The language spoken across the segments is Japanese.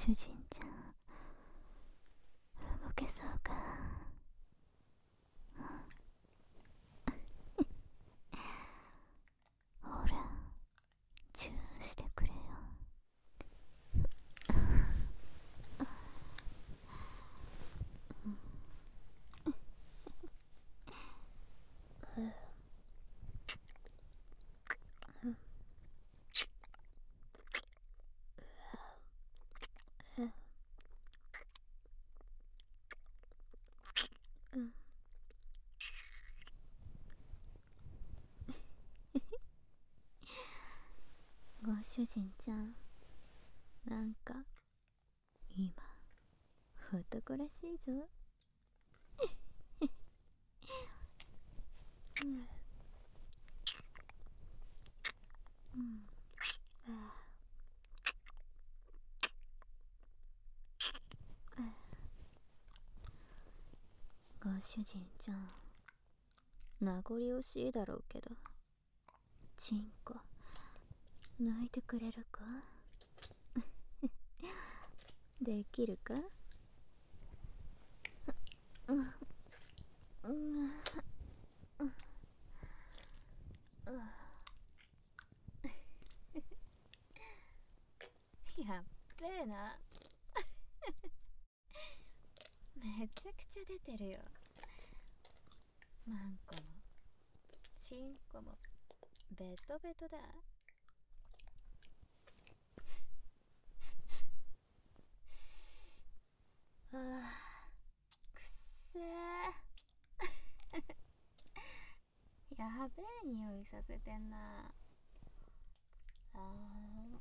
主人ちゃん、動けそうか？ほら、チューしてくれよ。ご主人ちゃん、なんか今男らしいぞ。ご主人ちゃん、名残惜しいだろうけど、チンコ泣いてくれるか？できるか？やっべえな。めちゃくちゃ出てるよ。マンコもチンコもベトベトだ。あー、くっせー。やべえ匂いさせてんな。あー、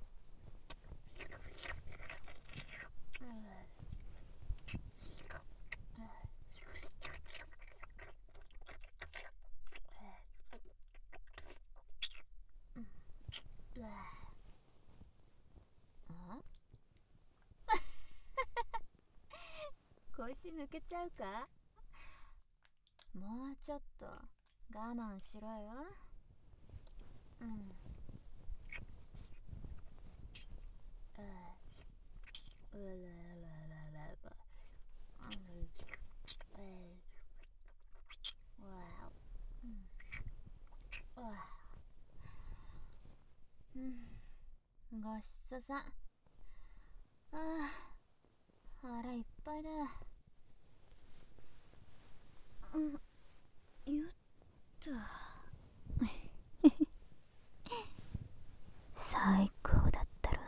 腰抜けちゃうか？もうちょっと我慢しろよ。うん。ごちそうさん。ああ、腹いっぱいだ。よっと。最高だったろ。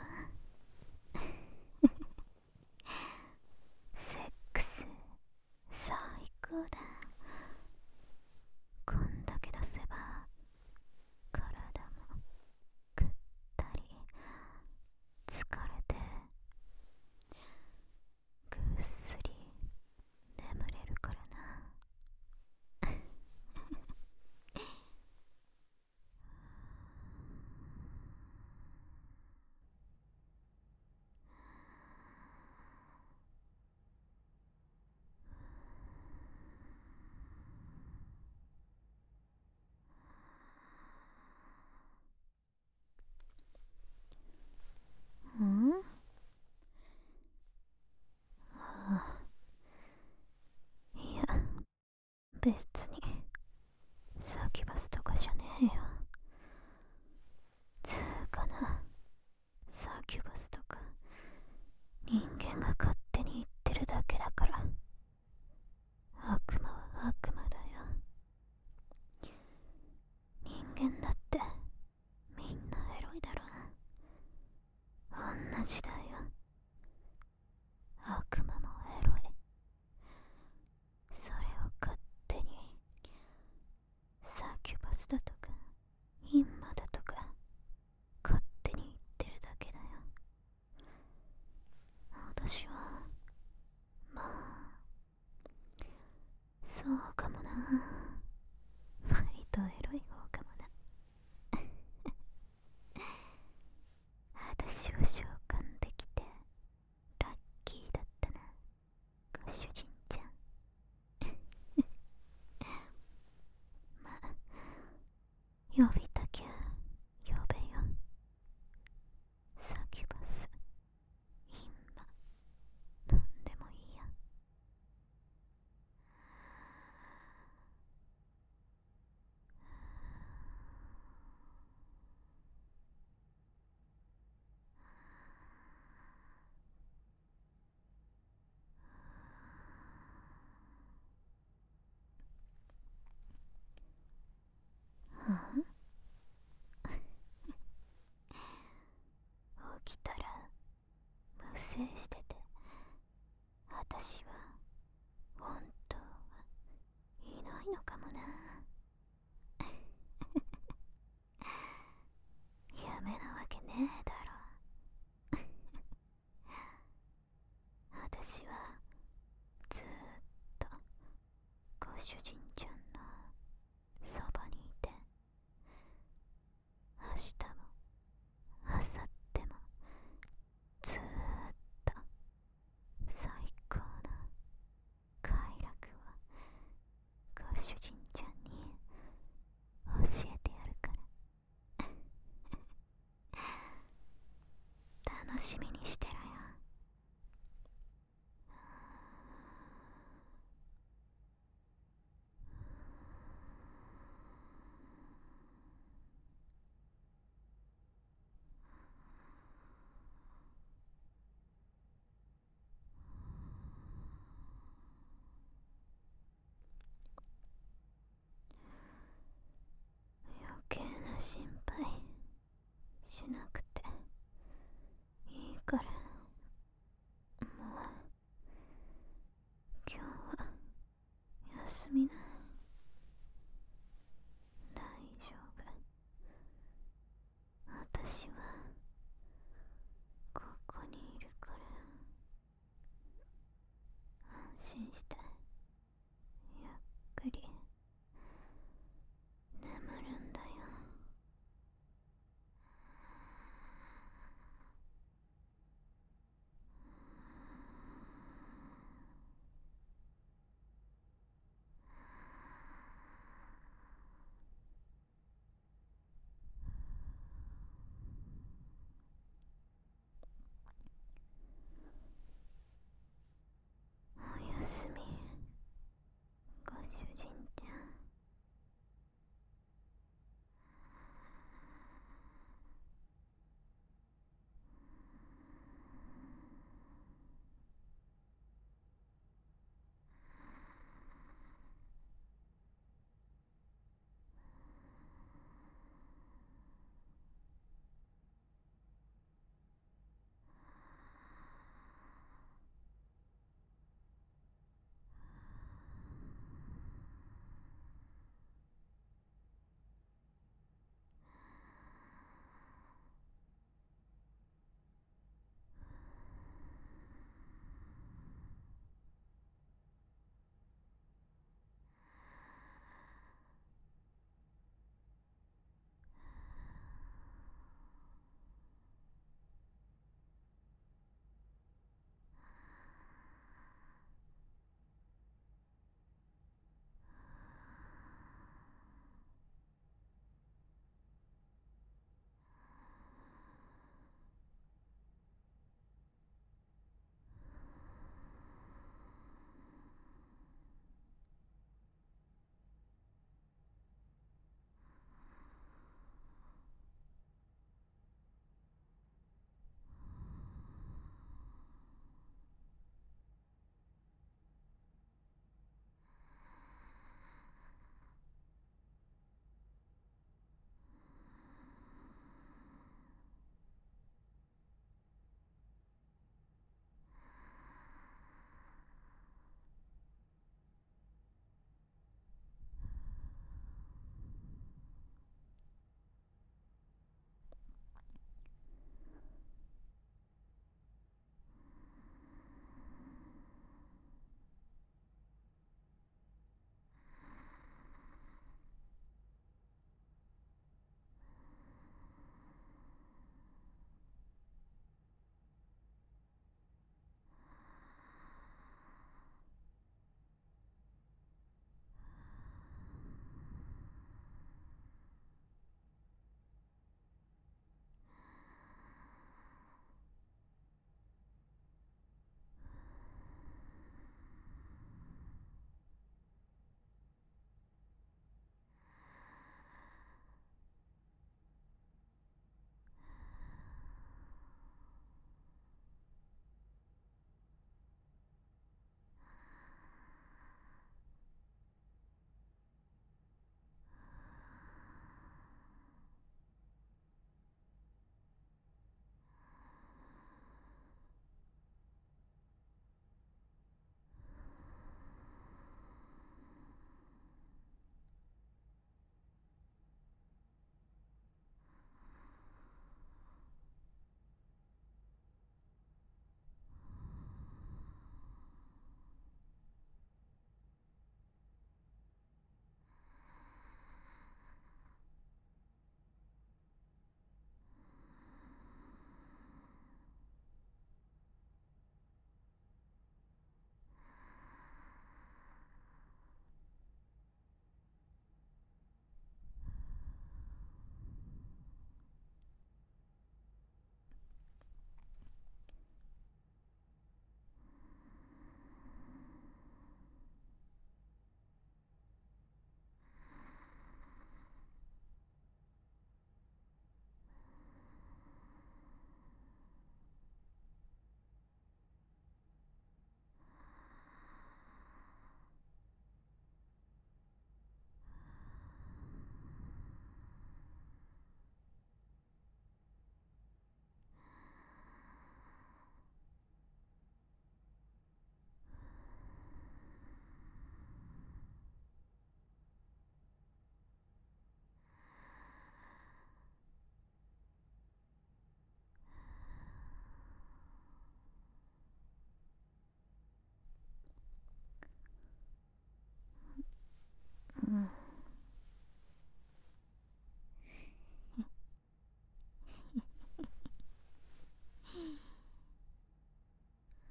セックス最高だ。こんだけ出せば体もぐったり疲れてぐっすり眠れるからな。うん？いや、別にサキュバスとかじゃねえよ。つーかな、サキュバスとか人間が勝手に言ってるだけだから。悪魔は悪魔だよ。人間だってみんなエロいだろ。同じだよ。悪魔もエロい。それを勝手にサキュバスだとかしてて、私は本当はいないのかもな。夢なわけねえだろ。私はずーっとご主人ちゃんのそばにいて、明日も明後日もずーっと最高の快楽をご主人ちゃんに教えてやるから、楽しみにしてろよ。余計な心配しなくていいから、もう今日は休みな。大丈夫。私はここにいるから、安心してゆっくり眠るんだよ。おやすみ。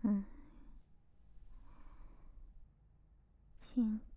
うん。心